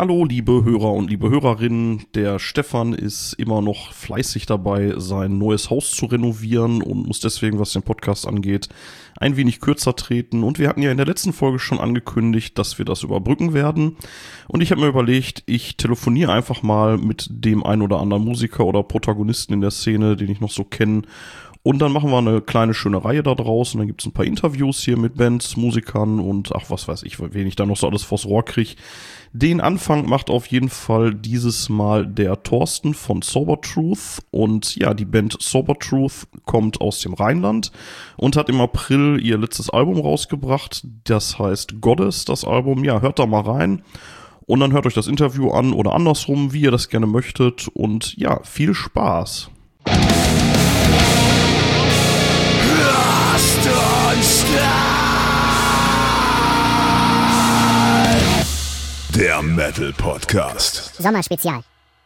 Hallo, liebe Hörer und liebe Hörerinnen. Der Stefan ist immer noch fleißig dabei, sein neues Haus zu renovieren und muss deswegen, was den Podcast angeht, ein wenig kürzer treten. Und wir hatten ja in der letzten Folge schon angekündigt, dass wir das überbrücken werden. Und ich habe mir überlegt, ich telefoniere einfach mal mit dem ein oder anderen Musiker oder Protagonisten in der Szene, den ich noch so kenne. Und dann machen wir eine kleine schöne Reihe da draus und dann gibt es ein paar Interviews hier mit Bands, Musikern und ach, was weiß ich, wen ich da noch so alles vors Rohr kriege. Den Anfang macht auf jeden Fall dieses Mal der Thorsten von Sober Truth. Und ja, die Band Sober Truth kommt aus dem Rheinland und hat im April ihr letztes Album rausgebracht. Das heißt Goddess, das Album. Ja, hört da mal rein. Und dann hört euch das Interview an oder andersrum, wie ihr das gerne möchtet. Und ja, viel Spaß. Der Metal Podcast. Sommerspezial.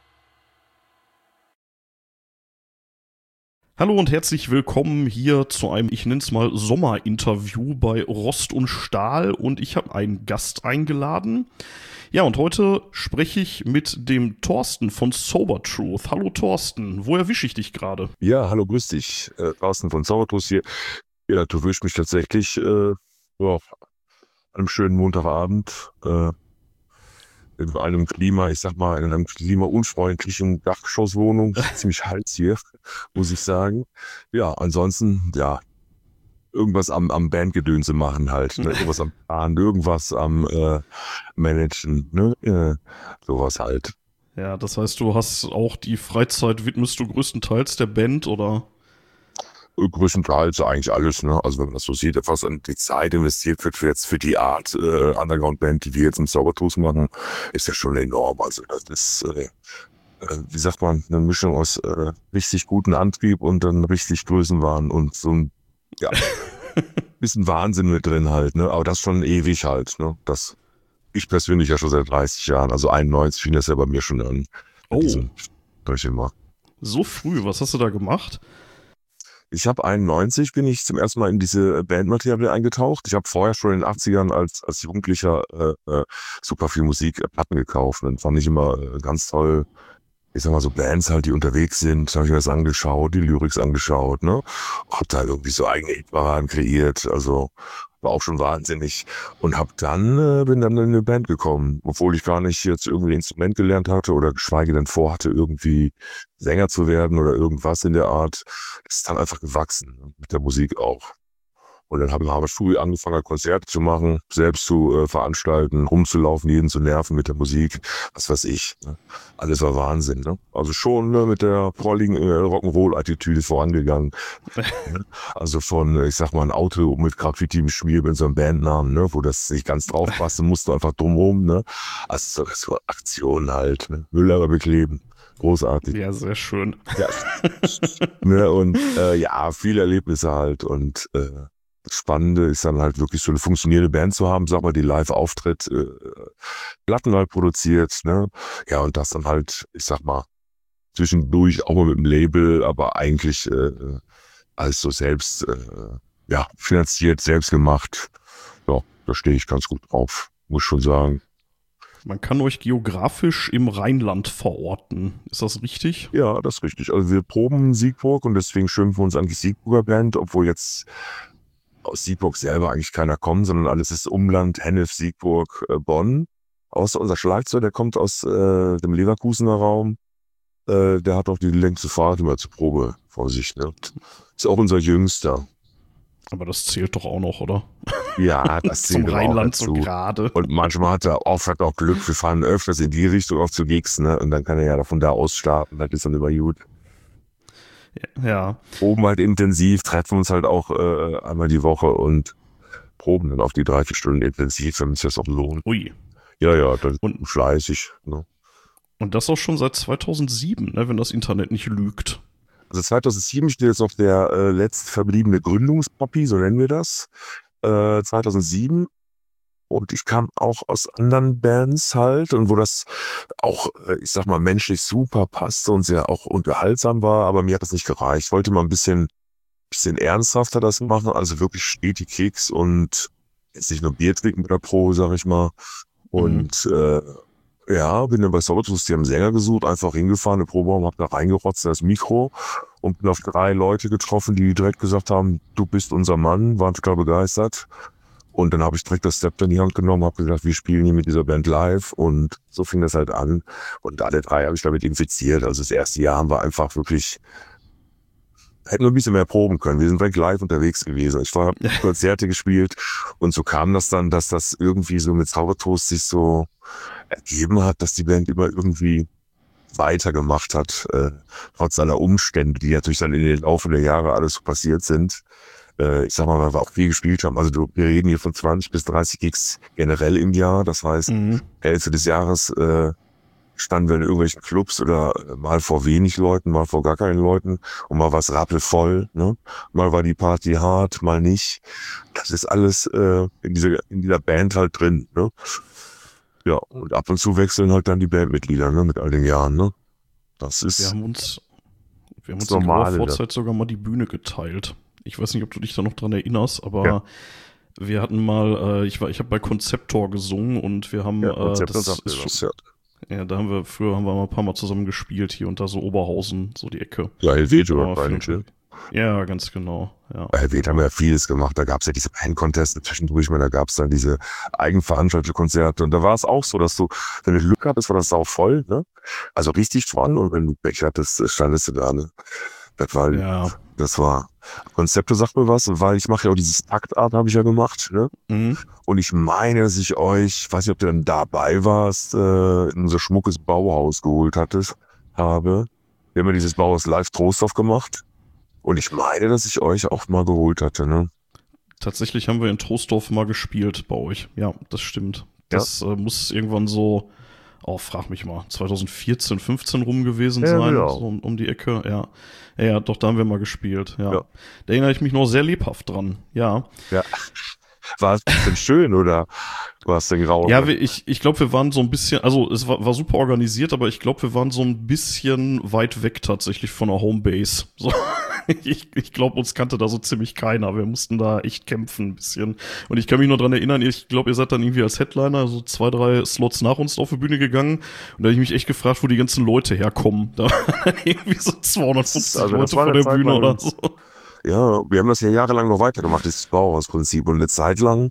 Hallo und herzlich willkommen hier zu einem, ich nenne es mal Sommerinterview bei Rost und Stahl und ich habe einen Gast eingeladen. Ja, und heute spreche ich mit dem Thorsten von Sober Truth. Hallo Thorsten, wo erwische ich dich gerade? Ja, hallo, grüß dich. Thorsten von Sober Truth hier. Ja, du erwischst mich tatsächlich an einem schönen Montagabend in einem Klima, ich sag mal, in einem klimaunfreundlichen Dachgeschosswohnung. Ziemlich heiß hier, muss ich sagen. Ja, ansonsten, ja, irgendwas am Bandgedönse machen halt. Ne? Irgendwas am Planen, irgendwas am Managen, ne? Sowas halt. Ja, das heißt, du hast auch die Freizeit, widmest du größtenteils der Band, oder? Größtenteils eigentlich alles, ne? Also wenn man das so sieht, was an die Zeit investiert wird für die Art Underground-Band, die wir jetzt im Sober Truth machen, ist ja schon enorm. Also das ist, wie sagt man, eine Mischung aus richtig guten Antrieb und dann richtig Größenwahn und so ein, ja, bisschen Wahnsinn mit drin halt, ne? Aber das schon ewig halt, ne? Das, ich persönlich ja schon seit 30 Jahren, also 91 fing das ja bei mir schon an. Oh, So früh, was hast du da gemacht? Ich habe 91 bin ich zum ersten Mal in diese Bandmaterie eingetaucht. Ich habe vorher schon in den 80ern als Jugendlicher super viel Musik, Platten gekauft. Und dann fand ich immer ganz toll, ich sag mal so Bands halt, die unterwegs sind. Da habe ich mir das angeschaut, die Lyrics angeschaut, ne? Hab da irgendwie so eigene Hitparaden kreiert, also war auch schon wahnsinnig. Und bin dann in eine Band gekommen, obwohl ich gar nicht jetzt irgendwie ein Instrument gelernt hatte oder geschweige denn vorhatte, irgendwie Sänger zu werden oder irgendwas in der Art. Das ist dann einfach gewachsen, ne? Mit der Musik auch. Und dann haben wir früh angefangen, Konzerte zu machen, selbst zu veranstalten, rumzulaufen, jeden zu nerven mit der Musik, was weiß ich. Ne? Alles war Wahnsinn. Ne? Also schon mit der prolligen Rock'n'Roll-Attitüde vorangegangen. Ne? Also von, ich sag mal, ein Auto mit Graffiti im Schmier mit so einem Bandnamen, ne? Wo das nicht ganz drauf passte, musste einfach drumherum. Ne? Also so Aktionen halt, ne? Müller bekleben. Großartig. Ja, sehr schön. Ja. Ne? Und ja, viele Erlebnisse halt und das Spannende ist dann halt wirklich so eine funktionierende Band zu haben, sag mal, die live auftritt, Platten halt produziert, ne? Ja, und das dann halt, ich sag mal, zwischendurch auch mal mit dem Label, aber eigentlich alles so selbst finanziert, selbst gemacht. Ja, da stehe ich ganz gut drauf, muss schon sagen. Man kann euch geografisch im Rheinland verorten. Ist das richtig? Ja, das ist richtig. Also wir proben in Siegburg und deswegen schimpfen wir uns eigentlich Siegburger Band, obwohl jetzt aus Siegburg selber eigentlich keiner kommt, sondern alles ist Umland, Hennef, Siegburg, Bonn. Außer unser Schlagzeug, der kommt aus dem Leverkusener Raum. Der hat auch die längste Fahrt immer zur Probe vor sich. Ne? Ist auch unser Jüngster. Aber das zählt doch auch noch, oder? Ja, das Zum zählt Rheinland auch so dazu. gerade. Und manchmal hat er auch Glück. Wir fahren öfters in die Richtung auch zu Gigs, ne? Und dann kann er ja von da aus starten. Das ist dann immer gut. Ja. Proben halt intensiv, treffen uns halt auch einmal die Woche und proben dann auf die 3-4 Stunden intensiv, wenn es das auch lohnt. Ui. Ja, dann fleißig. Ne? Und das auch schon seit 2007, ne, wenn das Internet nicht lügt. Also 2007 steht jetzt noch der letzt verbliebene Gründungspapi, so nennen wir das. 2007. Und ich kam auch aus anderen Bands halt und wo das auch, ich sag mal, menschlich super passte und sehr auch unterhaltsam war, aber mir hat das nicht gereicht. Ich wollte mal ein bisschen ernsthafter das machen, also wirklich stetig Keks und jetzt nicht nur Bier trinken mit der Pro, sag ich mal. Und Ja, bin dann bei Sobertooth, die haben einen Sänger gesucht, einfach hingefahren, eine Proberaum, hab da reingerotzt in das Mikro und bin auf 3 Leute getroffen, die direkt gesagt haben, du bist unser Mann, waren total begeistert. Und dann habe ich direkt das Zepter in die Hand genommen, habe gesagt, wir spielen hier mit dieser Band live und so fing das halt an. Und alle 3 habe ich damit infiziert. Also das erste Jahr haben wir einfach wirklich, hätten wir ein bisschen mehr proben können. Wir sind direkt live unterwegs gewesen. Ich habe Konzerte gespielt und so kam das dann, dass das irgendwie so mit Zaubertoast sich so ergeben hat, dass die Band immer irgendwie weitergemacht hat, trotz aller Umstände, die natürlich dann in den Laufe der Jahre alles so passiert sind. Ich sag mal, weil wir auch viel gespielt haben. Also wir reden hier von 20 bis 30 Gigs generell im Jahr. Das heißt, Hälfte des Jahres standen wir in irgendwelchen Clubs oder mal vor wenig Leuten, mal vor gar keinen Leuten und mal war es rappelvoll, ne? Mal war die Party hart, mal nicht. Das ist alles in dieser Band halt drin, ne? Ja, und ab und zu wechseln halt dann die Bandmitglieder, ne, mit all den Jahren, ne? Das ist Wir haben uns in normal, der Vorzeit sogar mal die Bühne geteilt. Ich weiß nicht, ob du dich da noch dran erinnerst, aber ja. Wir hatten mal, ich habe bei Konzeptor gesungen und wir haben, da haben wir mal ein paar Mal zusammen gespielt, hier und da so Oberhausen, so die Ecke. Ja, Helvetia wahrscheinlich, ne? Ja, ganz genau. Ja. Bei Helvetia haben wir ja vieles gemacht. Da gab es ja diese Band-Conteste zwischendurch, da gab es dann diese eigenveranstaltete Konzerte. Und da war es auch so, dass du, wenn du Glück hattest, war das sau voll, ne? Also richtig voll. Und wenn du Pech hattest, standest du da, ne? Das war Konzepte, sagt mir was, weil ich mache ja auch dieses Taktart, habe ich ja gemacht, ne? Mhm. Und ich meine, dass ich euch, weiß nicht, ob du dann dabei warst, in unser schmuckes Bauhaus geholt habe. Wir haben ja dieses Bauhaus live Trostorf gemacht. Und ich meine, dass ich euch auch mal geholt hatte, ne? Tatsächlich haben wir in Troisdorf mal gespielt bei euch. Ja, das stimmt. Das muss irgendwann so, frag mich mal, 2014, 15 rum gewesen sein, genau. so um die Ecke. Ja, doch, da haben wir mal gespielt. Ja. Da erinnere ich mich noch sehr lebhaft dran. Ja. War es denn schön oder war es denn grau? Ja, ich glaube, wir waren so ein bisschen, also es war super organisiert, aber ich glaube, wir waren so ein bisschen weit weg tatsächlich von der Homebase. So. Ich glaube, uns kannte da so ziemlich keiner. Wir mussten da echt kämpfen ein bisschen. Und ich kann mich noch dran erinnern, ich glaube, ihr seid dann irgendwie als Headliner so 2, 3 Slots nach uns auf die Bühne gegangen. Und da habe ich mich echt gefragt, wo die ganzen Leute herkommen. Da waren irgendwie so 250 Leute vor der Bühne oder so. Ja, wir haben das ja jahrelang noch weitergemacht, dieses Bauhausprinzip. Und eine Zeit lang,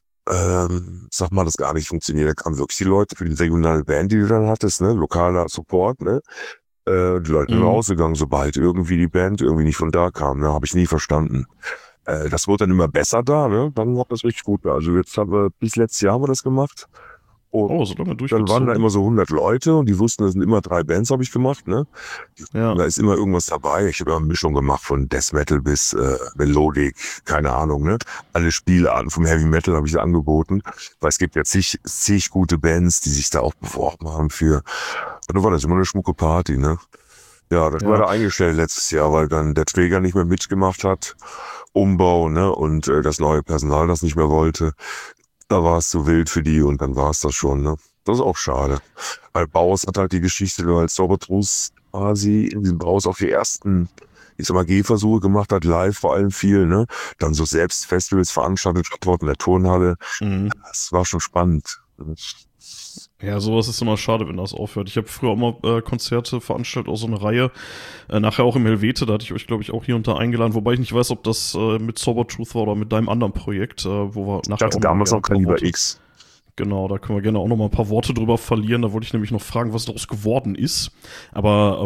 sag mal, das gar nicht funktioniert. Da kamen wirklich die Leute für die regionale Band, die du dann hattest, ne? Lokaler Support, ne? Die Leute sind rausgegangen, sobald irgendwie die Band irgendwie nicht von da kam, ne? Habe ich nie verstanden. Das wurde dann immer besser da, ne? Dann war das richtig gut. Also jetzt haben wir, bis letztes Jahr haben wir das gemacht. Und so lange durchgezogen. dann waren da immer so 100 Leute und die wussten, das sind immer 3 Bands, habe ich gemacht, ne? Ja. Da ist immer irgendwas dabei. Ich habe immer eine Mischung gemacht von Death Metal bis Melodic, keine Ahnung, ne? Alle Spielarten vom Heavy Metal habe ich angeboten, weil es gibt ja zig gute Bands, die sich da auch beworben haben für. Und dann war das immer eine schmucke Party, ne? Ja, das war da eingestellt letztes Jahr, weil dann der Träger nicht mehr mitgemacht hat, Umbau, ne? Und das neue Personal das nicht mehr wollte. Da war es zu wild für die und dann war es das schon, ne? Das ist auch schade. Weil Bauhaus hat halt die Geschichte, weil Sobertooth quasi in diesem Bauhaus auch die ersten, ich sag mal, Gehversuche gemacht hat, live vor allem viel, ne? Dann so selbst Festivals veranstaltet hat in der Turnhalle. Das war schon spannend. Ja, sowas ist immer schade, wenn das aufhört. Ich habe früher auch mal Konzerte veranstaltet, auch so eine Reihe. Nachher auch im Helvete, da hatte ich euch, glaube ich, auch hier und da eingeladen. Wobei ich nicht weiß, ob das mit Sobertooth war oder mit deinem anderen Projekt, wo wir nachher ich hatte damals noch Kaliber X. Genau, da können wir gerne auch noch mal ein paar Worte drüber verlieren. Da wollte ich nämlich noch fragen, was daraus geworden ist. Aber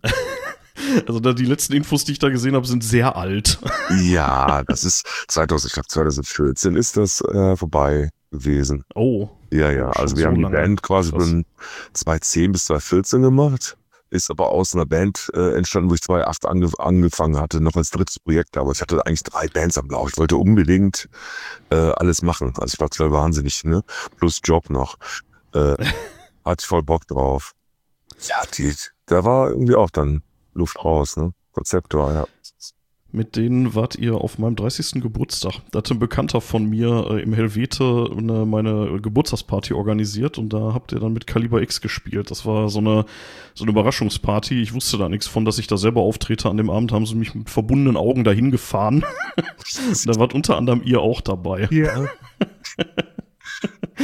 also die letzten Infos, die ich da gesehen habe, sind sehr alt. Ja, das ist 2014 ist das vorbei gewesen. Oh. Ja, also wir haben die Band quasi von 2010 bis 2014 gemacht. Ist aber aus einer Band entstanden, wo ich 2008 angefangen hatte, noch als drittes Projekt. Aber ich hatte eigentlich 3 Bands am Lauch. Ich wollte unbedingt alles machen. Also ich war total wahnsinnig, ne? Plus Job noch. Hatte ich voll Bock drauf. Ja, da war irgendwie auch dann Luft raus, ne? Konzeptor, ja. Mit denen wart ihr auf meinem 30. Geburtstag. Da hatte ein Bekannter von mir im Helvete meine Geburtstagsparty organisiert und da habt ihr dann mit Kaliber X gespielt. Das war so eine Überraschungsparty. Ich wusste da nichts von, dass ich da selber auftrete. An dem Abend haben sie mich mit verbundenen Augen dahin gefahren. Da wart unter anderem ihr auch dabei. Ja.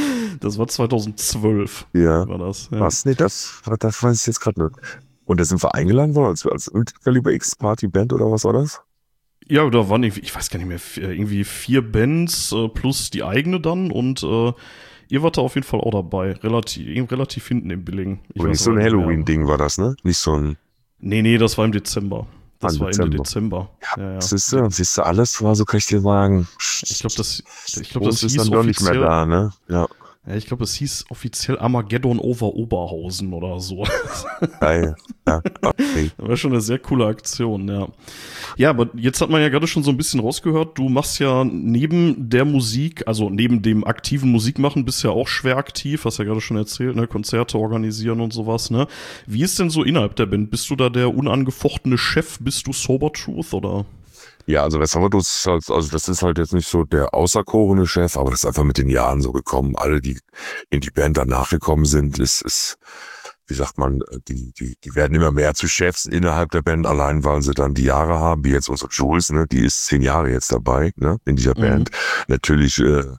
Das war 2012. Ja. War das. Ja. Was? Nee, das weiß ich jetzt gerade nicht. Und da sind wir eingeladen worden als Kaliber X Partyband oder was war das? Ja, da waren irgendwie, ich weiß gar nicht mehr, irgendwie 4 Bands plus die eigene dann und ihr wart da auf jeden Fall auch dabei. Relativ hinten im Billing. Aber nicht so ein Halloween-Ding war das, ne? Nicht so ein... Nee, das war im Dezember. Das war Ende Dezember. Ja. Siehst du, alles war, so kann ich dir sagen. Ich glaube, das ist hieß dann doch nicht mehr da, ne? Ja. Ja, ich glaube, es hieß offiziell Armageddon over Oberhausen oder so. Geil. Ja, okay. Das war schon eine sehr coole Aktion, ja. Ja, aber jetzt hat man ja gerade schon so ein bisschen rausgehört, du machst ja neben der Musik, also neben dem aktiven Musikmachen, bist ja auch schwer aktiv, hast ja gerade schon erzählt, ne, Konzerte organisieren und sowas, ne. Wie ist denn so innerhalb der Band? Bist du da der unangefochtene Chef? Bist du Sober Truth oder? Ja, also das ist halt jetzt nicht so der auserkorene Chef, aber das ist einfach mit den Jahren so gekommen. Alle, die in die Band danach gekommen sind, ist wie sagt man, die werden immer mehr zu Chefs innerhalb der Band, allein weil sie dann die Jahre haben, wie jetzt unsere Jules, ne, die ist 10 Jahre jetzt dabei, ne, in dieser Band. Natürlich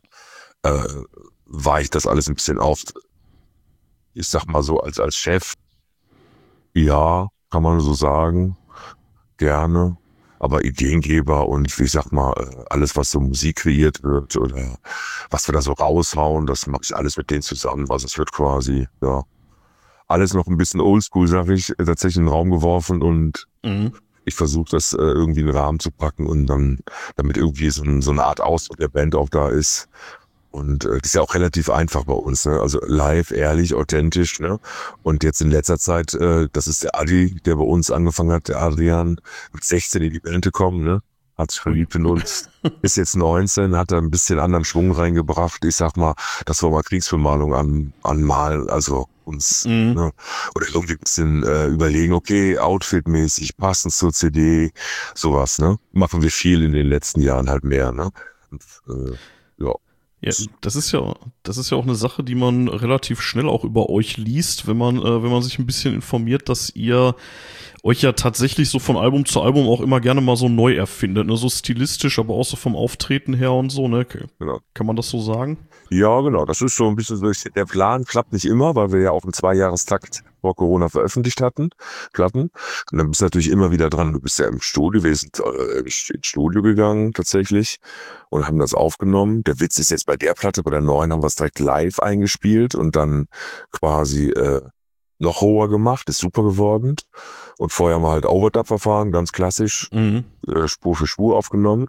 war ich das alles ein bisschen auf, ich sag mal so, als Chef, ja, kann man so sagen, gerne. Aber Ideengeber und wie sag mal, alles, was so Musik kreiert wird oder was wir da so raushauen, das mache ich alles mit denen zusammen. Also es wird quasi, ja, alles noch ein bisschen oldschool, sag ich, tatsächlich in den Raum geworfen und ich versuche das irgendwie in den Rahmen zu packen und dann, damit irgendwie so eine Art Ausdruck der Band auch da ist. Und das ist ja auch relativ einfach bei uns, ne? Also live, ehrlich, authentisch, ne? Und jetzt in letzter Zeit, das ist der Adi, der bei uns angefangen hat, der Adrian, mit 16 in die Band gekommen, ne? Hat sich verliebt in uns, ist jetzt 19, hat da ein bisschen anderen Schwung reingebracht. Ich sag mal, dass wir mal Kriegsbemalung anmalen, also uns, ne? Oder irgendwie ein bisschen überlegen, okay, outfitmäßig, passend zur CD, sowas, ne? Machen wir viel in den letzten Jahren halt mehr, ne? Und, ja. Ja, das ist ja auch eine Sache, die man relativ schnell auch über euch liest, wenn man sich ein bisschen informiert, dass ihr euch ja tatsächlich so von Album zu Album auch immer gerne mal so neu erfindet, ne, so stilistisch, aber auch so vom Auftreten her und so, ne, Genau. Kann man das so sagen? Ja, genau, das ist so ein bisschen so, der Plan klappt nicht immer, weil wir ja auch im 2-Jahrestakt vor Corona veröffentlicht hatten, Platten. Und dann bist du natürlich immer wieder dran, du bist ja im Studio, wir sind ins Studio gegangen tatsächlich und haben das aufgenommen. Der Witz ist jetzt bei der Platte, bei der neuen haben wir es direkt live eingespielt und dann quasi noch hoher gemacht, ist super geworden. Und vorher haben wir halt Overdub-Verfahren, ganz klassisch, Spur für Spur aufgenommen.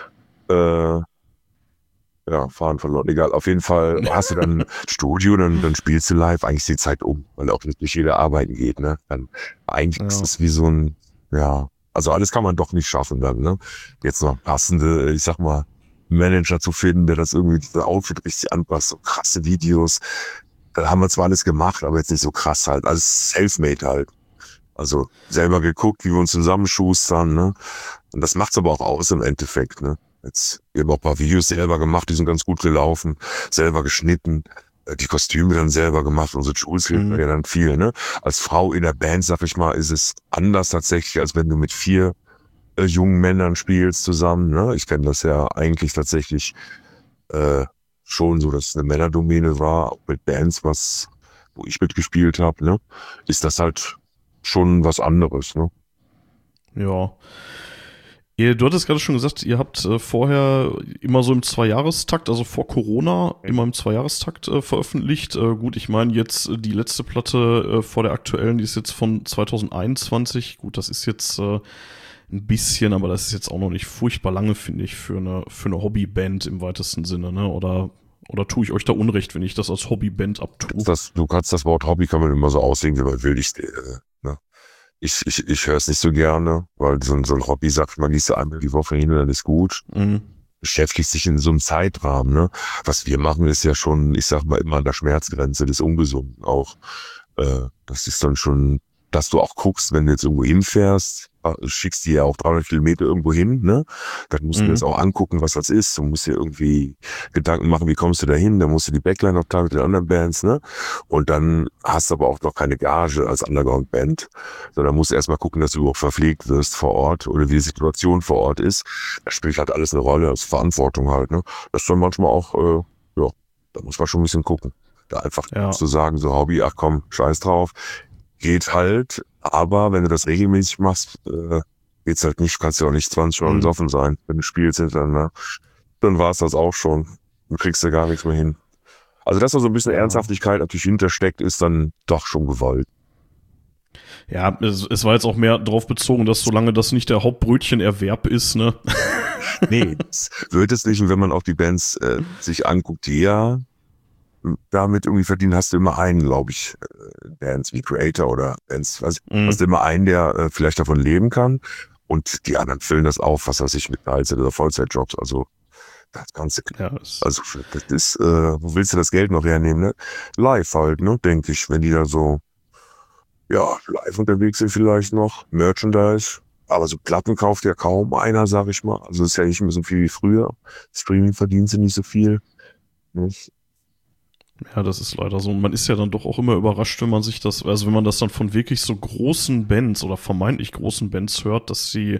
Ja, Fahren verloren, egal. Auf jeden Fall hast du dann Studio, dann spielst du live, eigentlich ist die Zeit um, weil auch nicht jeder arbeiten geht, ne? Dann eigentlich ist es wie so ein, ja, also alles kann man doch nicht schaffen dann, ne? Jetzt noch passende, ich sag mal, Manager zu finden, der das irgendwie, das Outfit richtig anpasst, so krasse Videos. Da haben wir zwar alles gemacht, aber jetzt nicht so krass halt, alles self-made halt. Also selber geguckt, wie wir uns zusammenschustern, ne? Und das macht's aber auch aus im Endeffekt, ne? Jetzt, wir haben auch ein paar Videos selber gemacht, die sind ganz gut gelaufen, selber geschnitten, die Kostüme dann selber gemacht, unsere Jules hilft mir ja dann viel, ne? Als Frau in der Band, sag ich mal, ist es anders tatsächlich, als wenn du mit 4 jungen Männern spielst zusammen, ne? Ich kenne das ja eigentlich tatsächlich schon so, dass es eine Männerdomäne war, auch mit Bands, wo ich mitgespielt habe, ne? Ist das halt schon was anderes, ne? Ja. Du hattest gerade schon gesagt, ihr habt vorher immer so im 2-Jahrestakt, also vor Corona, immer im 2-Jahrestakt veröffentlicht. Gut, ich meine jetzt die letzte Platte vor der aktuellen, die ist jetzt von 2021. Gut, das ist jetzt ein bisschen, aber das ist jetzt auch noch nicht furchtbar lange, finde ich, für eine Hobbyband im weitesten Sinne, ne? Oder tue ich euch da Unrecht, wenn ich das als Hobbyband abtue? Du kannst das Wort Hobby kann man immer so auslegen, wie man will. Ne? Ich höre es nicht so gerne, weil so ein Hobby, sagt man, gehst du einmal die Woche hin und dann ist gut. Beschäftigt sich in so einem Zeitrahmen, ne? Was wir machen, ist ja schon, ich sag mal, immer an der Schmerzgrenze des Ungesunden auch. Das ist dann schon, dass du auch guckst, wenn du jetzt irgendwo hinfährst, schickst die ja auch 300 Kilometer irgendwo hin, ne? Dann musst du dir das auch angucken, was das ist. Du musst dir irgendwie Gedanken machen, wie kommst du da hin? Dann musst du die Backline noch teilen mit den anderen Bands, ne? Und dann hast du aber auch noch keine Gage als Underground-Band, sondern musst erstmal gucken, dass du überhaupt verpflegt wirst vor Ort oder wie die Situation vor Ort ist. Das spielt halt alles eine Rolle, als Verantwortung halt, ne? Das ist dann manchmal auch, ja, da muss man schon ein bisschen gucken. Da einfach zu sagen, so Hobby, ach komm, scheiß drauf, geht halt, aber wenn du das regelmäßig machst, geht's halt nicht, kannst ja auch nicht 20 Mal besoffen sein, wenn du spielst hintereinander. Dann war's das auch schon. Du kriegst ja gar nichts mehr hin. Also, dass da so ein bisschen Ernsthaftigkeit natürlich hintersteckt, ist dann doch schon gewollt. Ja, es war jetzt auch mehr darauf bezogen, dass solange das nicht der Hauptbrötchenerwerb ist, ne? Nee, das wird es nicht. Und wenn man auch die Bands sich anguckt, die ja damit irgendwie verdienen, hast du immer einen, glaube ich, Bands wie Creator oder Bands, hast du immer einen, der vielleicht davon leben kann. Und die anderen füllen das auf, was weiß ich, mit Teilzeit- oder Vollzeitjobs. Also das Ganze. Ja, also das ist, wo willst du das Geld noch hernehmen, ne? Live halt, ne, denke ich, wenn die da so, ja, live unterwegs sind vielleicht noch, Merchandise. Aber so Platten kauft ja kaum einer, sag ich mal. Also ist ja nicht mehr so viel wie früher. Streaming verdient sie nicht so viel. Nicht? Ja, das ist leider so. Und man ist ja dann doch auch immer überrascht, wenn man sich das, also wenn man das dann von wirklich so großen Bands oder vermeintlich großen Bands hört, dass sie,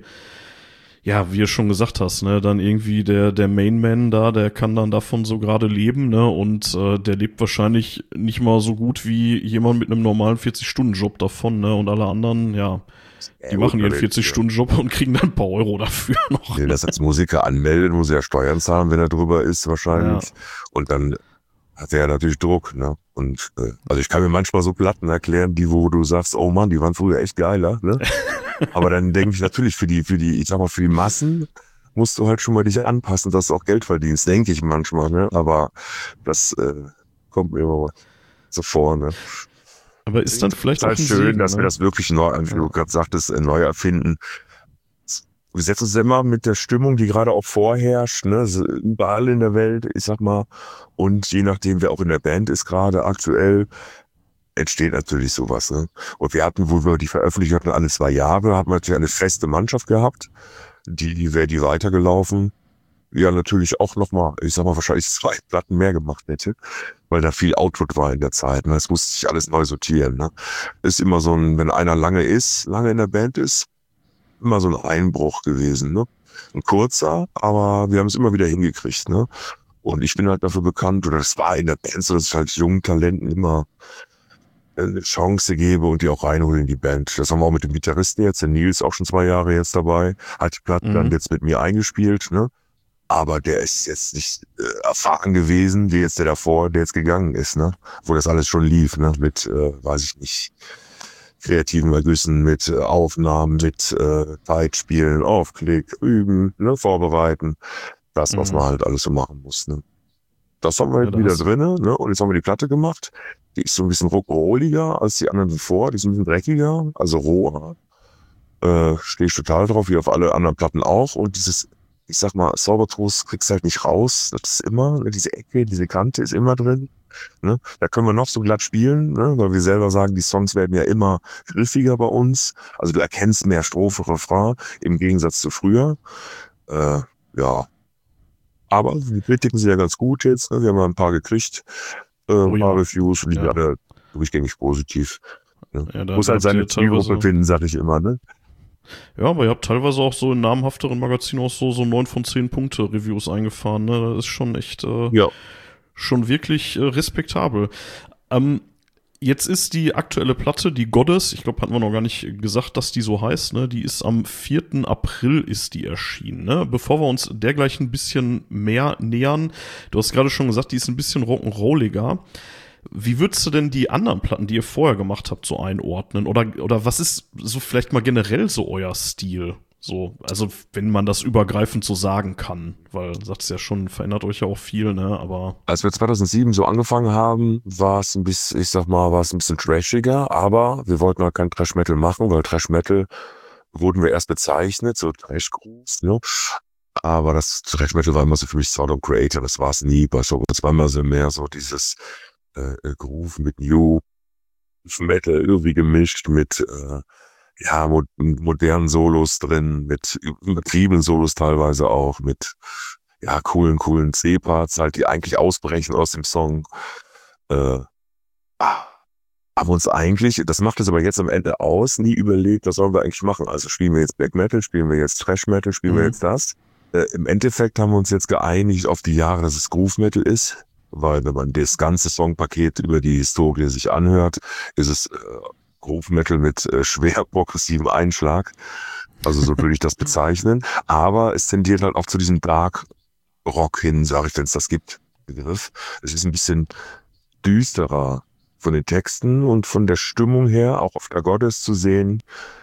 ja, wie du schon gesagt hast, ne, dann irgendwie der Mainman da, der kann dann davon so gerade leben, ne, und der lebt wahrscheinlich nicht mal so gut wie jemand mit einem normalen 40-Stunden-Job davon, ne, und alle anderen, ja, die machen ihren 40-Stunden-Job und kriegen dann ein paar Euro dafür noch. Wenn das als Musiker anmeldet, muss er ja Steuern zahlen, wenn er drüber ist, wahrscheinlich. Ja. Und dann hat er ja natürlich Druck, ne? Und also ich kann mir manchmal so Platten erklären, die, wo du sagst, oh Mann, die waren früher echt geiler, ne? Aber dann denke ich natürlich für die, ich sag mal, für die Massen musst du halt schon mal dich anpassen, dass du auch Geld verdienst, denke ich manchmal, ne? Aber das kommt mir immer so vor, ne? Aber ist dann vielleicht auch ein schön, Segen, dass ne? wir das wirklich neu, wie du gerade sagtest, neu erfinden. Wir setzen uns immer mit der Stimmung, die gerade auch vorherrscht, ne, überall in der Welt, ich sag mal, und je nachdem, wer auch in der Band ist gerade aktuell, entsteht natürlich sowas, ne. Und wir hatten, wo wir die veröffentlicht hatten, alle 2 Jahre, hatten wir natürlich eine feste Mannschaft gehabt, wäre die weitergelaufen, ja natürlich auch nochmal, ich sag mal, wahrscheinlich 2 Platten mehr gemacht hätte, weil da viel Output war in der Zeit, ne. Es musste sich alles neu sortieren, ne. Ist immer so ein, wenn einer lange in der Band ist, immer so ein Einbruch gewesen, ne? Ein kurzer, aber wir haben es immer wieder hingekriegt, ne? Und ich bin halt dafür bekannt, oder das war in der Band so, dass ich halt jungen Talenten immer eine Chance gebe und die auch reinhole in die Band. Das haben wir auch mit dem Gitarristen jetzt, der Nils, auch schon 2 Jahre jetzt dabei, hat die Platten dann jetzt mit mir eingespielt, ne? Aber der ist jetzt nicht erfahren gewesen, wie jetzt der davor, der jetzt gegangen ist, ne? Wo das alles schon lief, ne? Mit, weiß ich nicht, kreativen Ergüssen, mit Aufnahmen, mit Zeitspielen, Aufklick, üben, ne, vorbereiten. Das, was man halt alles so machen muss. Ne. Das haben wir jetzt wieder drinne, ne? Und jetzt haben wir die Platte gemacht. Die ist so ein bisschen rock'n'rolliger als die anderen zuvor. Die ist ein bisschen dreckiger, also roher. Stehe ich total drauf, wie auf alle anderen Platten auch. Und dieses, ich sag mal, Saubertoast kriegst du halt nicht raus. Das ist immer, diese Ecke, diese Kante ist immer drin. Ne? Da können wir noch so glatt spielen, ne? Weil wir selber sagen, die Songs werden ja immer griffiger bei uns. Also du erkennst mehr Strophe, Refrain im Gegensatz zu früher. Ja. Aber die Kritiken sind ja ganz gut jetzt. Ne? Wir haben ja ein paar gekriegt. Ein paar Reviews und die sind alle durchgängig positiv. Ne? Ja, muss halt seine Zielgruppe finden, sag ich immer. Ne? Ja, aber ihr habt teilweise auch so in namhafteren Magazinen auch so 9 von 10 Punkte Reviews eingefahren. Ne? Das ist schon echt schon wirklich respektabel. Jetzt ist die aktuelle Platte, die Goddess, ich glaube, hatten wir noch gar nicht gesagt, dass die so heißt, ne? Die ist am 4. April ist die erschienen, ne? Bevor wir uns dergleichen ein bisschen mehr nähern, du hast gerade schon gesagt, die ist ein bisschen rock'n'rolliger. Wie würdest du denn die anderen Platten, die ihr vorher gemacht habt, so einordnen? Oder was ist so vielleicht mal generell so euer Stil? So, also wenn man das übergreifend so sagen kann, weil du sagst ja schon, verändert euch ja auch viel, ne, aber. Als wir 2007 so angefangen haben, war es ein bisschen, ich sag mal, war es ein bisschen trashiger, aber wir wollten halt kein Trash-Metal machen, weil Trash-Metal wurden wir erst bezeichnet, so Trash-Grooves, ne. Aber das Trash-Metal war immer so für mich Sound of Creator, das war es nie, bei so, das war immer so mehr so dieses Groove mit New Metal irgendwie gemischt mit, ja, modernen Solos drin, mit übertriebenen Solos teilweise auch, mit ja coolen C-Parts, halt, die eigentlich ausbrechen aus dem Song. Haben uns eigentlich, das macht es aber jetzt am Ende aus, nie überlegt, was sollen wir eigentlich machen. Also spielen wir jetzt Black Metal, spielen wir jetzt Thrash Metal, spielen wir jetzt das. Im Endeffekt haben wir uns jetzt geeinigt auf die Jahre, dass es Groove Metal ist. weil wenn man das ganze Songpaket über die Historie sich anhört, ist es Groove Metal mit schwer progressivem Einschlag. Also so würde ich das bezeichnen. Aber es tendiert halt auch zu diesem Dark Rock hin, sage ich, wenn es das gibt, Begriff. Es ist ein bisschen düsterer von den Texten und von der Stimmung her, auch auf der Goddess zu sehen,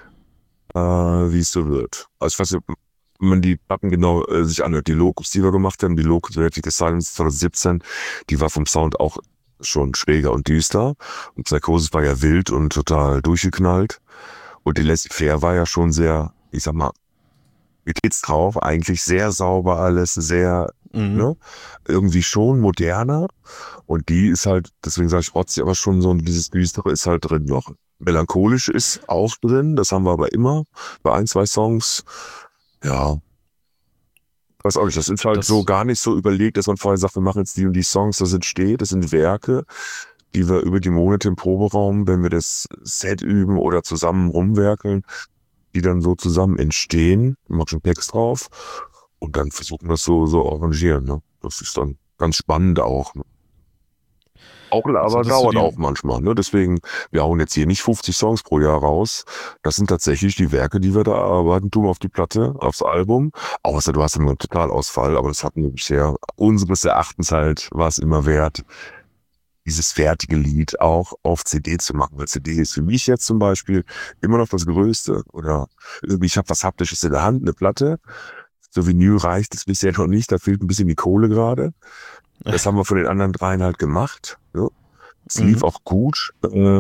wie es so wird. Also ich weiß nicht, wenn man die Platten genau sich anhört, die Locus, die wir gemacht haben, die Locus Vertical Silence 2017, die war vom Sound auch schon schräger und düster. Und Psychosis war ja wild und total durchgeknallt. Und die Laissez-faire war ja schon sehr, ich sag mal, wie geht's drauf? Eigentlich sehr sauber alles, sehr, ne? Irgendwie schon moderner. Und die ist halt, deswegen sage ich rotzig, aber schon so dieses Düstere ist halt drin noch. Melancholisch ist auch drin, das haben wir aber immer bei 1, 2 Songs. Ja. Weiß auch nicht, das ist halt so gar nicht so überlegt, dass man vorher sagt, wir machen jetzt die und die Songs, das entsteht, das sind Werke, die wir über die Monate im Proberaum, wenn wir das Set üben oder zusammen rumwerkeln, die dann so zusammen entstehen, wir machen schon Text drauf und dann versuchen wir das so arrangieren, ne? Das ist dann ganz spannend auch. Ne? Auch, aber dauert auch manchmal, ne? Deswegen, wir hauen jetzt hier nicht 50 Songs pro Jahr raus. Das sind tatsächlich die Werke, die wir da erarbeiten, tun auf die Platte, aufs Album. Außer du hast immer einen Totalausfall, aber das hatten wir bisher, unseres Erachtens halt, war es immer wert, dieses fertige Lied auch auf CD zu machen, weil CD ist für mich jetzt zum Beispiel immer noch das Größte. Oder irgendwie, ich habe was Haptisches in der Hand, eine Platte. So Vinyl reicht es bisher noch nicht, da fehlt ein bisschen die Kohle gerade. Das haben wir von den anderen dreien halt gemacht. Ja. Es lief auch gut,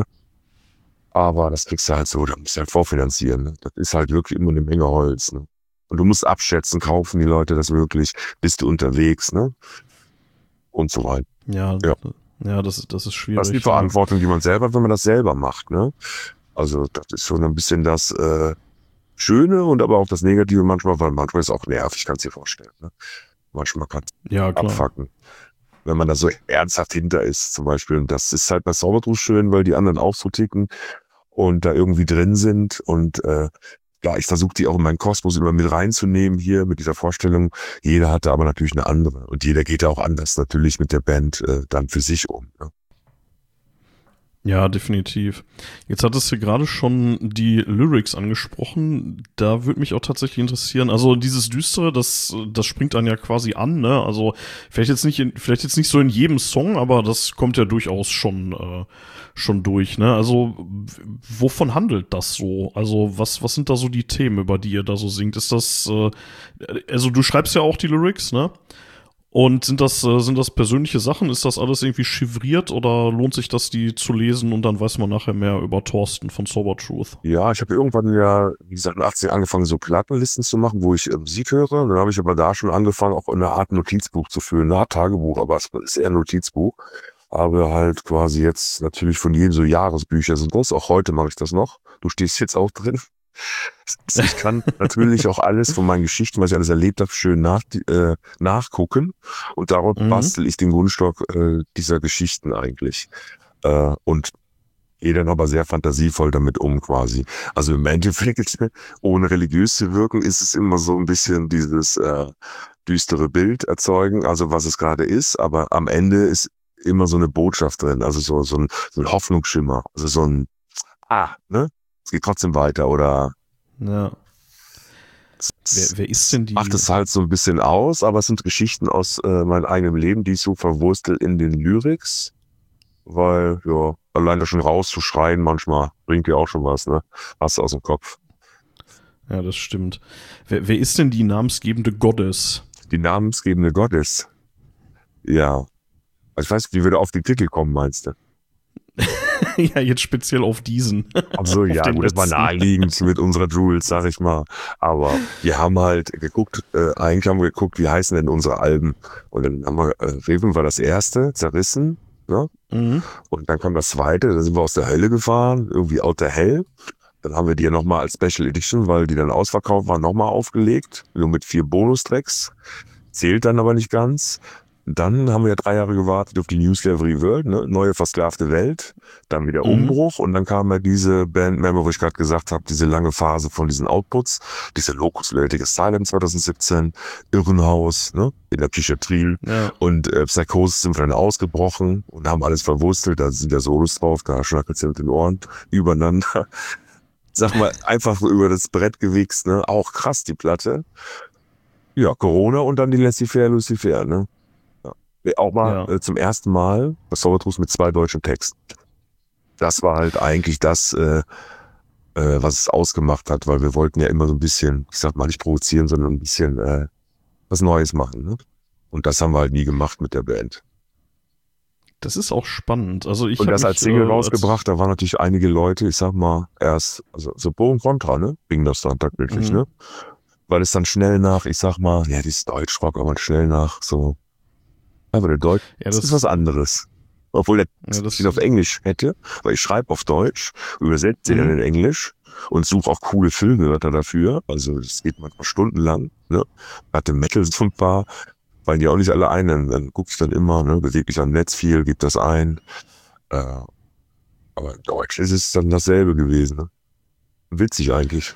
aber das kriegst du halt so, da musst du halt vorfinanzieren. Ne? Das ist halt wirklich immer eine Menge Holz. Ne? Und du musst abschätzen, kaufen die Leute das wirklich, bist du unterwegs, ne? Und so weiter. Ja, das ist schwierig. Das ist die Verantwortung, die man selber hat, wenn man das selber macht, ne? Also das ist schon ein bisschen das Schöne und aber auch das Negative manchmal, weil manchmal ist es auch nervig, kannst du dir vorstellen. Ne? Manchmal kann es abfucken. Wenn man da so ernsthaft hinter ist zum Beispiel. Und das ist halt bei Saubertruth schön, weil die anderen auch so ticken und da irgendwie drin sind. Und ja, ich versuche die auch in meinen Kosmos immer mit reinzunehmen hier mit dieser Vorstellung. Jeder hatte aber natürlich eine andere. Und jeder geht da auch anders natürlich mit der Band dann für sich um. Ne? Ja, definitiv. Jetzt hattest du gerade schon die Lyrics angesprochen. Da würde mich auch tatsächlich interessieren. Also dieses Düstere, das springt dann ja quasi an, ne? Also vielleicht jetzt nicht so in jedem Song, aber das kommt ja durchaus schon durch, ne? Also wovon handelt das so? Also was sind da so die Themen, über die ihr da so singt? Ist das also du schreibst ja auch die Lyrics, ne? Und sind das persönliche Sachen? Ist das alles irgendwie chiffriert oder lohnt sich das, die zu lesen und dann weiß man nachher mehr über Thorsten von Saubertruth? Ja, ich habe irgendwann ja, wie gesagt, in den 80ern angefangen, so Plattenlisten zu machen, wo ich Musik höre. Und dann habe ich aber da schon angefangen, auch eine Art Notizbuch zu führen. Eine Art Tagebuch, aber es ist eher ein Notizbuch. Aber halt quasi jetzt natürlich von jedem so Jahresbücher sind das. Auch heute mache ich das noch. Du stehst jetzt auch drin. Ich kann natürlich auch alles von meinen Geschichten, was ich alles erlebt habe, schön nachgucken und darauf bastel ich den Grundstock dieser Geschichten eigentlich und gehe dann aber sehr fantasievoll damit um quasi. Also im Endeffekt, ohne religiös zu wirken, ist es immer so ein bisschen dieses düstere Bild erzeugen, also was es gerade ist, aber am Ende ist immer so eine Botschaft drin, also so ein Hoffnungsschimmer, also so ein ne? Es geht trotzdem weiter, oder? Ja. Wer ist denn die? Macht es halt so ein bisschen aus, aber es sind Geschichten aus meinem eigenen Leben, die ich so verwurstel in den Lyrics, weil, ja, allein da schon rauszuschreien manchmal bringt ja auch schon was, ne? Hast du aus dem Kopf. Ja, das stimmt. Wer ist denn die namensgebende Goddess? Die namensgebende Goddess? Ja. Ich weiß nicht, wie wir da auf den Titel kommen, meinst du? Ja, jetzt speziell auf diesen. Also ja, gut, das war naheliegend mit unserer Jules, sag ich mal. Aber wir haben halt geguckt, eigentlich haben wir geguckt, wie heißen denn unsere Alben? Und dann haben wir, Reven war das erste, Zerrissen, ne? Und dann kam das zweite, da sind wir aus der Hölle gefahren, irgendwie Outer Hell. Dann haben wir die ja nochmal als Special Edition, weil die dann ausverkauft waren, nochmal aufgelegt, nur mit 4 Bonustracks. Zählt dann aber nicht ganz. Dann haben wir ja 3 Jahre gewartet auf die New Slavery World, ne? Neue versklavte Welt, dann wieder Umbruch und dann kam ja diese Bandmember, wo ich gerade gesagt habe, diese lange Phase von diesen Outputs, diese Locus Latic Asylum 2017, Irrenhaus, ne? In der Psychiatrie und Psychosis sind wir dann ausgebrochen und haben alles verwurstelt, da sind ja Solos drauf, da schnackelt's ja mit den Ohren übereinander. Sag mal, einfach über das Brett gewichst, ne? Auch krass, die Platte. Ja, Corona und dann die Lucifer, ne? Auch mal zum ersten Mal das Zaubertrus mit 2 deutschen Texten. Das war halt eigentlich das, was es ausgemacht hat, weil wir wollten ja immer so ein bisschen, ich sag mal nicht provozieren, sondern ein bisschen was Neues machen. Ne? Und das haben wir halt nie gemacht mit der Band. Das ist auch spannend. Also und das als Single rausgebracht, da waren natürlich einige Leute, ich sag mal, erst, also so Pro und Contra, ne? Ging das dann tatsächlich, ne? Weil es dann schnell nach, ich sag mal, ja, dieses Deutschrock, aber schnell nach so. Aber der Deutsch das ist was anderes. Obwohl der das auf Englisch hätte, weil ich schreibe auf Deutsch, übersetze den in Englisch und suche auch coole Filmwörter dafür. Also das geht manchmal stundenlang. Ne? Hatte Metal so ein paar, fallen die auch nicht alle ein. Dann gucke ich dann immer, ne, bewege mich am Netz viel, gebe das ein. Aber in Deutsch ist es dann dasselbe gewesen. Ne? Witzig eigentlich.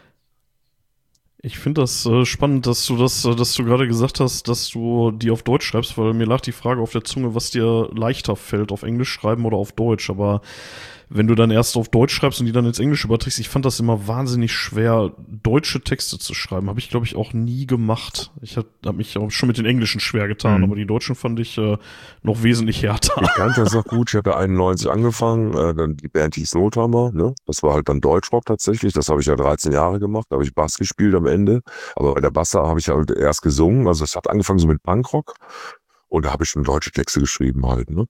Ich finde das spannend, dass du gerade gesagt hast, dass du die auf Deutsch schreibst, weil mir lag die Frage auf der Zunge, was dir leichter fällt, auf Englisch schreiben oder auf Deutsch. Aber wenn du dann erst auf Deutsch schreibst und die dann ins Englische überträgst, ich fand das immer wahnsinnig schwer, deutsche Texte zu schreiben. Habe ich, glaube ich, auch nie gemacht. Ich hab mich auch schon mit den Englischen schwer getan, aber die Deutschen fand ich noch wesentlich härter. Ich kannte das auch gut. Ich habe 91 angefangen, dann die Band hieß Nothammer, ne? Das war halt dann Deutschrock tatsächlich. Das habe ich ja 13 Jahre gemacht. Da habe ich Bass gespielt am Ende. Aber bei der Bassa habe ich halt erst gesungen. Also es hat angefangen so mit Punkrock. Und da habe ich schon deutsche Texte geschrieben halt, ne?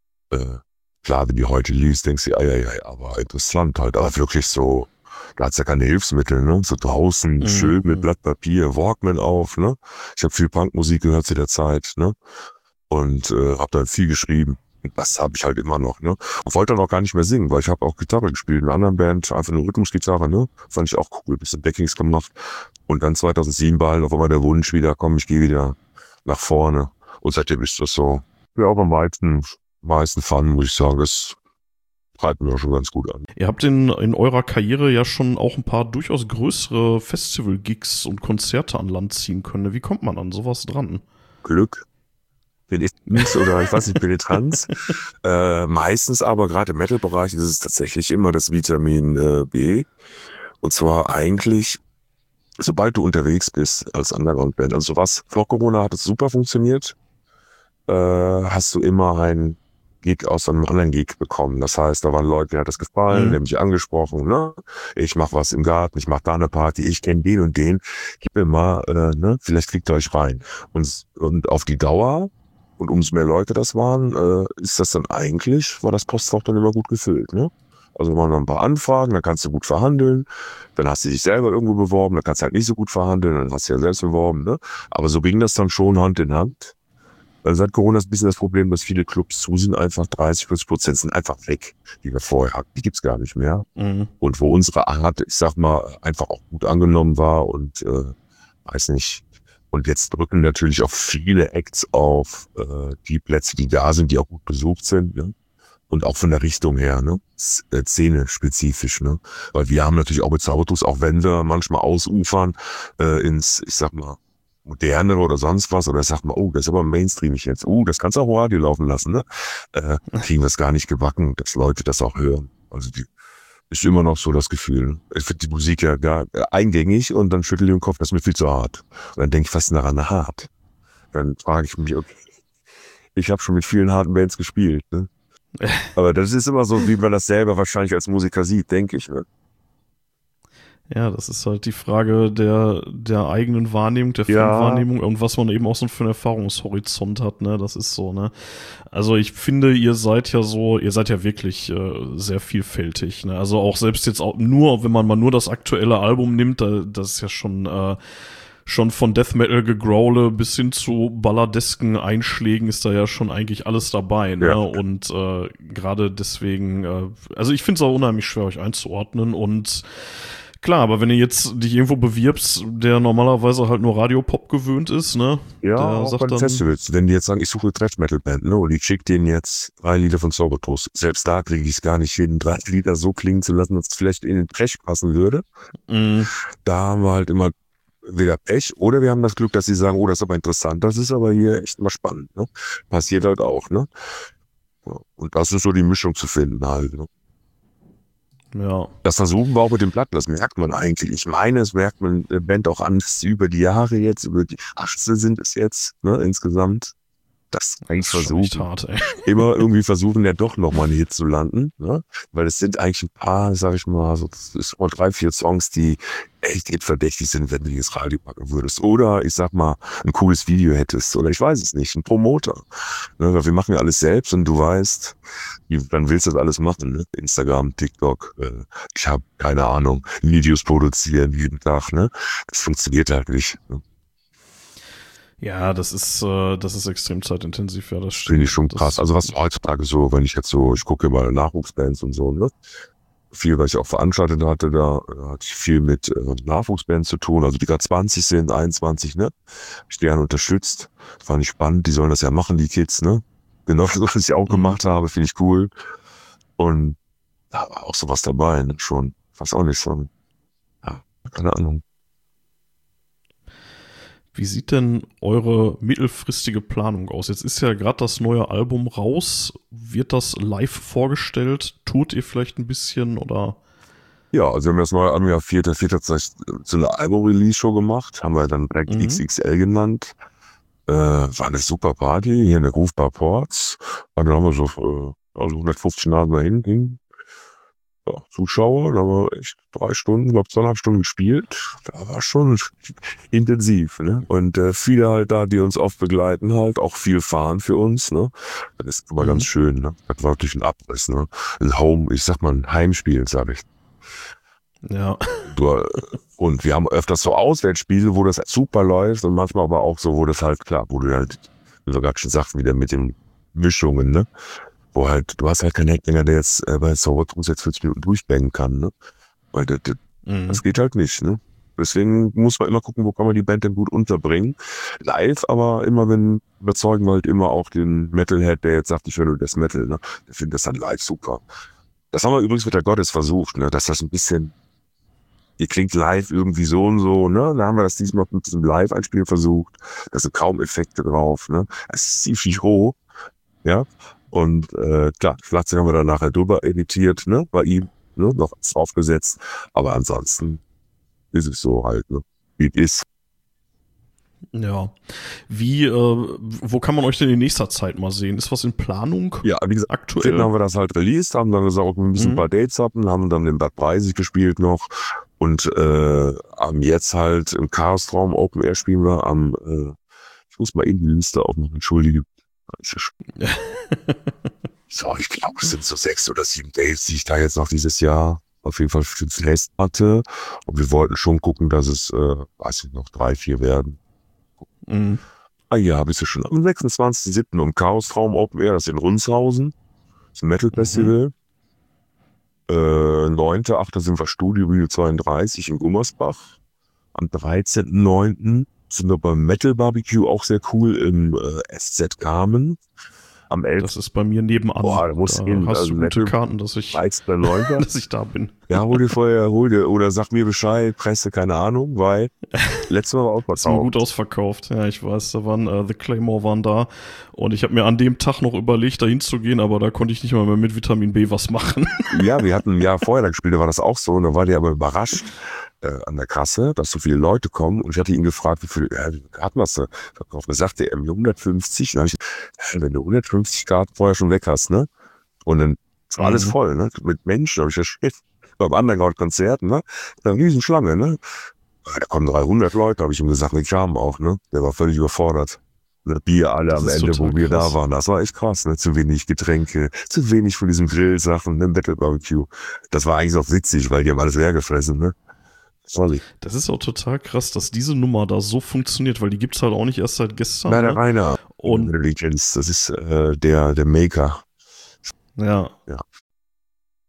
Klar, wenn die heute liest, denkst du, aber interessant halt, aber wirklich so, da hat's ja keine Hilfsmittel, ne, so draußen, schön mit Blatt Papier, Walkman auf, ne, ich habe viel Punkmusik gehört zu der Zeit, ne, und habe dann viel geschrieben, und das habe ich halt immer noch, ne, und wollte dann auch gar nicht mehr singen, weil ich habe auch Gitarre gespielt in einer anderen Band, einfach eine Rhythmusgitarre, ne, fand ich auch cool, bisschen Backings gemacht, und dann 2007 war halt auf einmal der Wunsch wieder, komm, ich gehe wieder nach vorne, und seitdem ist das so, ja, auch am meisten Fun, muss ich sagen, das treibt mir auch schon ganz gut an. Ihr habt in eurer Karriere ja schon auch ein paar durchaus größere Festival-Gigs und Konzerte an Land ziehen können. Wie kommt man an sowas dran? Glück. Penetranz oder ich weiß nicht, Penetranz. Meistens aber gerade im Metal-Bereich ist es tatsächlich immer das Vitamin B. Und zwar eigentlich, sobald du unterwegs bist als Underground-Band. Also was vor Corona hat es super funktioniert. Hast du immer einen Gig aus einem anderen Gig bekommen. Das heißt, da waren Leute, denen hat das gefallen, die haben mich angesprochen, ne? Ich mach was im Garten, ich mach da eine Party, ich kenne den und den, gib mir mal, ne? Vielleicht kriegt ihr euch rein. Und auf die Dauer, und umso mehr Leute das waren, ist das dann eigentlich, war das Postfach dann immer gut gefüllt, ne? Also waren noch ein paar Anfragen, dann kannst du gut verhandeln, dann hast du dich selber irgendwo beworben, dann kannst du halt nicht so gut verhandeln, dann hast du ja selbst beworben, ne? Aber so ging das dann schon Hand in Hand. Seit Corona ist ein bisschen das Problem, dass viele Clubs zu sind, einfach 30-40% sind einfach weg, die wir vorher hatten. Die gibt's gar nicht mehr. Und wo unsere Art, ich sag mal, einfach auch gut angenommen war und weiß nicht. Und jetzt drücken natürlich auch viele Acts auf die Plätze, die da sind, die auch gut besucht sind, ne? Und auch von der Richtung her, ne? Szene-spezifisch, ne? Weil wir haben natürlich auch mit Zaubertrus, auch wenn wir manchmal ausufern ins, ich sag mal, modernere oder sonst was, oder sag mal, oh, das ist aber mainstreamig jetzt, das kannst du auch im Radio laufen lassen, ne? Kriegen wir es gar nicht gebacken, dass Leute das auch hören. Also die ist immer noch so das Gefühl. Ich finde die Musik ja gar eingängig und dann schüttel ich den Kopf, das ist mir viel zu hart. Und dann denke ich, was ist denn daran hart? Dann frage ich mich, okay, ich habe schon mit vielen harten Bands gespielt, ne? Aber das ist immer so, wie man das selber wahrscheinlich als Musiker sieht, denke ich, ne? Ja, das ist halt die Frage der eigenen Wahrnehmung, der Filmwahrnehmung und was man eben auch so für einen Erfahrungshorizont hat, ne, das ist so, ne. Also ich finde, ihr seid ja wirklich sehr vielfältig, ne, also auch selbst jetzt auch nur, wenn man mal nur das aktuelle Album nimmt, das ist ja schon von Death Metal Gegrowle bis hin zu balladesken Einschlägen ist da ja schon eigentlich alles dabei, ne, und gerade deswegen, also ich finde es auch unheimlich schwer, euch einzuordnen und Klar, aber wenn du jetzt dich irgendwo bewirbst, der normalerweise halt nur Radiopop gewöhnt ist, ne? Ja, der auch sagt bei den dann, Festivals. Wenn die jetzt sagen, ich suche eine Thrash-Metal-Band, ne, und ich schicke denen jetzt 3 Lieder von Sorbotos. Selbst da kriege ich es gar nicht hin, 3 Lieder so klingen zu lassen, dass es vielleicht in den Trash passen würde. Da haben wir halt immer wieder Pech. Oder wir haben das Glück, dass sie sagen, oh, das ist aber interessant, das ist aber hier echt mal spannend. Ne? Passiert halt auch. Ne? Ja, und das ist so die Mischung zu finden halt. Ne? ja. Das versuchen wir auch mit den Platten, das merkt man eigentlich. Ich meine, es merkt man der Band auch an, dass sie über die Jahre jetzt, über die 18 sind es jetzt, ne, insgesamt, das eigentlich Das ist schon echt versuchen. hart, ey. Immer irgendwie versuchen, ja doch nochmal einen Hit zu landen, ne? Weil es sind eigentlich ein paar, sag ich mal, so, das ist mal 3, 4 Songs, die echt hitverdächtig sind, wenn du die ins Radio packen würdest. Oder, ich sag mal, ein cooles Video hättest. Oder ich weiß es nicht, ein Promoter. Ne? Weil wir machen ja alles selbst und du weißt, dann willst du das alles machen, ne? Instagram, TikTok, ich habe keine Ahnung, Videos produzieren jeden Tag, ne? Das funktioniert halt nicht. Ne? Ja, das ist extrem zeitintensiv, ja, das stimmt. Finde ich schon krass. Also was heutzutage so, wenn ich jetzt so, ich gucke mal Nachwuchsbands und so, ne? Viel, was ich auch veranstaltet hatte, da hatte ich viel mit Nachwuchsbands zu tun, also die gerade 20 sind, 21, ne? Ich die gerne unterstützt. Fand ich spannend, die sollen das ja machen, die Kids, ne? Genau das, was ich auch gemacht habe, finde ich cool. Und da war auch sowas dabei, ne? Schon, weiß auch nicht, schon, ja, keine Ahnung. Wie sieht denn eure mittelfristige Planung aus? Jetzt ist ja gerade das neue Album raus. Wird das live vorgestellt? Tourt ihr vielleicht ein bisschen oder? Ja, also wir haben das neue Album ja 4.4. so eine Album-Release-Show gemacht, haben wir dann direkt XXL genannt. War eine super Party, hier in der Groove Bar Ports. Und dann haben wir so also 150 Nasen dahin. Ja, Zuschauer, da haben wir echt 3 Stunden, glaube 2,5 Stunden gespielt. Da war schon intensiv, ne? Und viele halt da, die uns oft begleiten halt, auch viel fahren für uns, ne? Das ist immer ganz schön, ne? Das war wirklich ein Abriss, ne? Ein Home, ich sag mal ein Heimspiel, sag ich. Ja. Und wir haben öfters so Auswärtsspiele, wo das halt super läuft und manchmal aber auch so, wo das halt klar, wo du halt, wie wir gerade schon sagten, wieder mit den Mischungen, ne? Wo halt, du hast halt keinen Headbanger, der jetzt bei Sauertrus jetzt 40 Minuten durchbängen kann, ne? Weil das geht halt nicht, ne? Deswegen muss man immer gucken, wo kann man die Band denn gut unterbringen. Live, aber immer wenn, überzeugen wir halt immer auch den Metalhead, der jetzt sagt, ich höre das Metal, ne? Der findet das dann live super. Das haben wir übrigens mit der Gottes versucht, ne? Dass das ein bisschen, ihr klingt live irgendwie so und so, ne? Da haben wir das diesmal mit diesem Live-Einspiel versucht. Da sind kaum Effekte drauf, ne? Es ist ziemlich roh, ja? Und klar, Schlagzeug haben wir dann nachher drüber editiert, ne? Bei ihm, ne? Noch draufgesetzt. Aber ansonsten ist es so halt, ne? Wie es ist. Ja. Wo kann man euch denn in nächster Zeit mal sehen? Ist was in Planung? Ja, wie gesagt, aktuell haben wir das halt released, haben dann gesagt, wir müssen ein paar Dates haben, haben dann den Bad Breisig gespielt noch und haben jetzt halt im Chaosraum Open Air spielen wir ich muss mal eben die Liste aufmachen, entschuldige. So, ich glaube, es sind so 6 oder 7 Dates, die ich da jetzt noch dieses Jahr auf jeden Fall fest hatte. Und wir wollten schon gucken, dass es, weiß ich noch, 3, 4 werden. Ja, habe ich ja schon. Am 26.07. im Chaosraum Open Air, das ist in Rundshausen. Das ist ein Metal Festival. 9.8. sind wir Studio Video 32 in Gummersbach. Am 13.9. sind wir beim Metal Barbecue, auch sehr cool, im SZ Carmen. Am 11. Das ist bei mir nebenan. Boah, da musst du hin. Hast Also du gute Metal, Karten, dass ich da bin. Ja, hol dir, oder sag mir Bescheid, Presse, keine Ahnung, weil letztes Mal war auch Das war gut ausverkauft. Ja, ich weiß, da waren The Claymore waren da und ich habe mir an dem Tag noch überlegt, da hinzugehen, aber da konnte ich nicht mal mehr mit Vitamin B was machen. Ja, wir hatten ein Jahr vorher da gespielt, da war das auch so und da war der aber überrascht an der Kasse, dass so viele Leute kommen und ich hatte ihn gefragt, wie viele Karten hast du verkauft? Da sagte er, 150. Und dann habe ich, wenn du 150 Karten vorher schon weg hast, ne? Und dann war alles voll, ne? Mit Menschen, habe ich ja beim Underground-Konzert, ne? Eine Riesenschlange, ne? Da kommen 300 Leute, habe ich ihm gesagt, mit Charme auch, ne? Der war völlig überfordert. Bier alle am Ende, wo wir da waren. Das war echt krass, ne? Zu wenig Getränke, zu wenig von diesen Grillsachen, ne? Battle Barbecue. Das war eigentlich auch witzig, weil die haben alles leer gefressen, ne? Sorry. Das ist auch total krass, dass diese Nummer da so funktioniert, weil die gibt's halt auch nicht erst seit gestern. Na, der Rainer. Und das ist der Maker. Ja.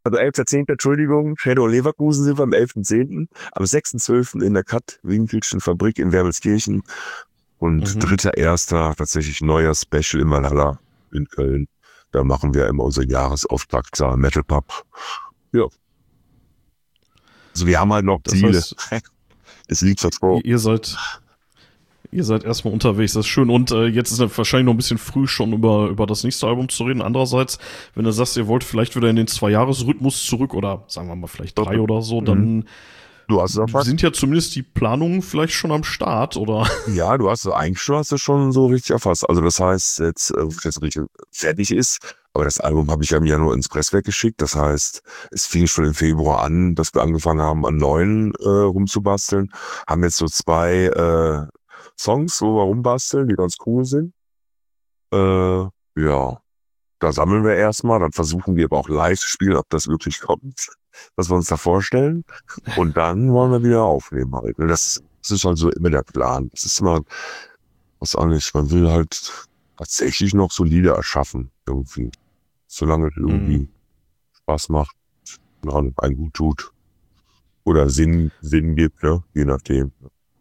Also 11.10., Entschuldigung, Shadow Leverkusen sind wir am 11.10., am 6.12. in der Kat-Winkelschen Fabrik in Wermelskirchen und 3.1. tatsächlich neuer Special im Valhalla in Köln. Da machen wir immer unseren Jahresauftakt Metal Pub. Ja. Also wir haben halt noch Ziele. Das heißt, es liegt was vor. Ihr seid erstmal unterwegs, das ist schön. Und jetzt ist es wahrscheinlich noch ein bisschen früh, schon über das nächste Album zu reden. Andererseits, wenn du sagst, ihr wollt vielleicht wieder in den 2-Jahres-Rhythmus zurück oder sagen wir mal vielleicht 3 oder so, dann sind ja zumindest die Planungen vielleicht schon am Start, oder? Ja, eigentlich hast du schon so richtig erfasst. Also das heißt, jetzt, wenn es richtig fertig ist, aber das Album habe ich ja im Januar ins Presswerk geschickt. Das heißt, es fing schon im Februar an, dass wir angefangen haben, an neuen rumzubasteln. Haben jetzt so 2 Songs, wo wir rumbasteln, die ganz cool sind. Ja, da sammeln wir erstmal, dann versuchen wir aber auch live zu spielen, ob das wirklich kommt, was wir uns da vorstellen. Und dann wollen wir wieder aufnehmen halt. Das ist halt so immer der Plan. Das ist immer, was anderes. Man will halt tatsächlich noch solide erschaffen, irgendwie. Solange es irgendwie Spaß macht, einen gut tut. Oder Sinn gibt, ne? Je nachdem.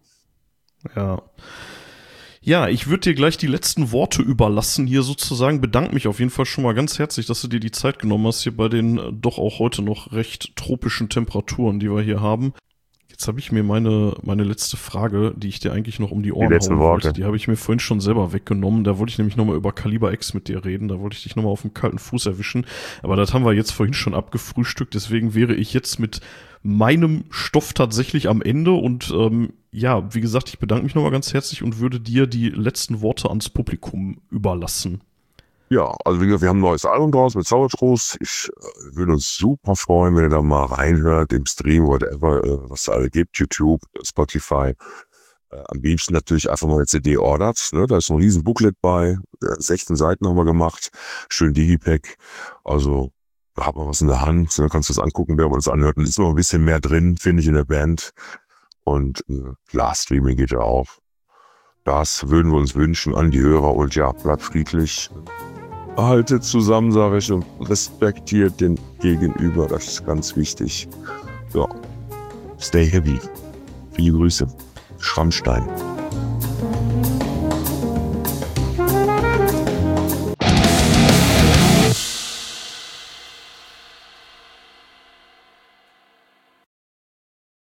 Ja, ich würde dir gleich die letzten Worte überlassen hier sozusagen. Bedanke mich auf jeden Fall schon mal ganz herzlich, dass du dir die Zeit genommen hast hier bei den doch auch heute noch recht tropischen Temperaturen, die wir hier haben. Jetzt habe ich mir meine letzte Frage, die ich dir eigentlich noch um die Ohren hauen wollte, die habe ich mir vorhin schon selber weggenommen. Da wollte ich nämlich nochmal über Kaliber X mit dir reden. Da wollte ich dich nochmal auf den kalten Fuß erwischen. Aber das haben wir jetzt vorhin schon abgefrühstückt. Deswegen wäre ich jetzt mit meinem Stoff tatsächlich am Ende. Und ja, wie gesagt, ich bedanke mich nochmal ganz herzlich und würde dir die letzten Worte ans Publikum überlassen. Ja, also wie gesagt, wir haben ein neues Album draus mit Sauertrost. Ich würde uns super freuen, wenn ihr da mal reinhört, im Stream, whatever, was es alle gibt, YouTube, Spotify. Am liebsten natürlich einfach mal eine CD ordert. Ne? Da ist noch ein riesen Booklet bei, 16 Seiten haben wir gemacht, schön Digipack. Also da hat man was in der Hand, da kannst du das angucken, wer das anhört. Und ist noch ein bisschen mehr drin, finde ich, in der Band. Und klar, Streaming geht ja auch. Das würden wir uns wünschen an die Hörer und ja, bleibt friedlich. Haltet zusammen, sage ich, und respektiert den Gegenüber, das ist ganz wichtig. Ja, stay heavy. Viele Grüße. Schrammstein.